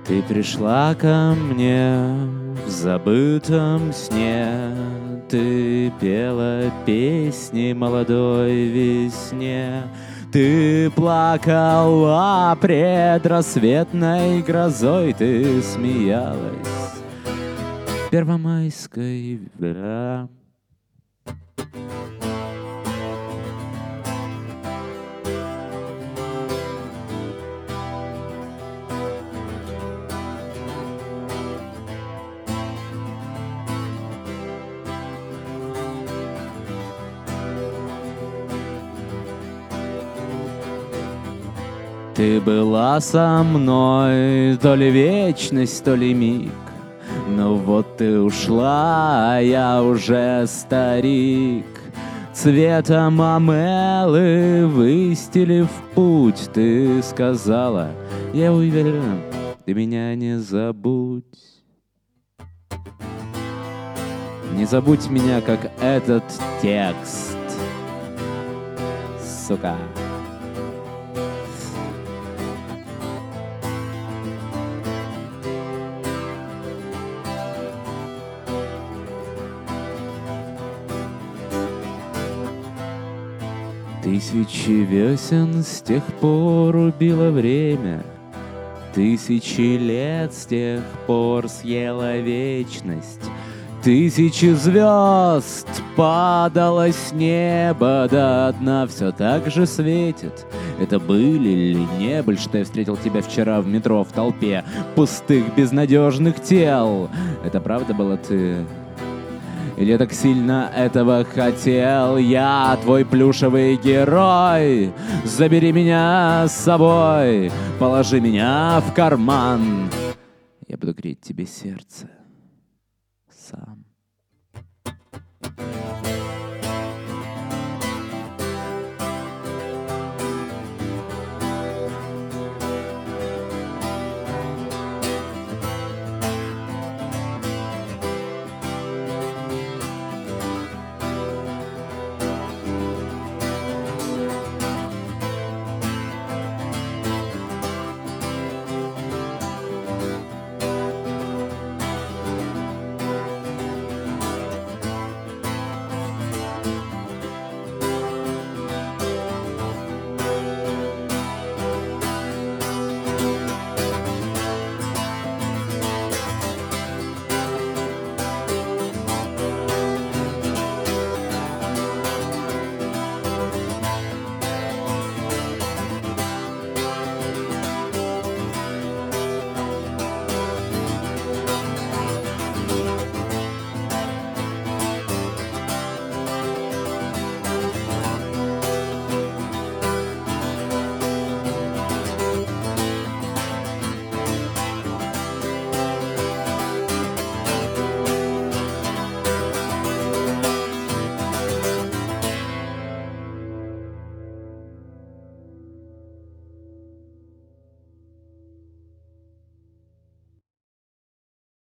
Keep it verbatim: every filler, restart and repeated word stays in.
Ты пришла ко мне в забытом сне, ты пела песни молодой весне, ты плакала предрассветной грозой, ты смеялась первомайской да. Ты была со мной то ли вечность, то ли миг, но вот ты ушла, а я уже старик. Цветом амелы выстелив путь, ты сказала: я уверена, ты меня не забудь. Не забудь меня, как этот текст, сука. Тысячи весен с тех пор убило время, тысячи лет с тех пор съела вечность, тысячи звезд падало с неба, да одна все так же светит. Это были или не были, что я встретил тебя вчера в метро в толпе пустых безнадежных тел? Это правда была ты? Или я так сильно этого хотел? Я твой плюшевый герой. Забери меня с собой, положи меня в карман. Я буду греть тебе сердце сам.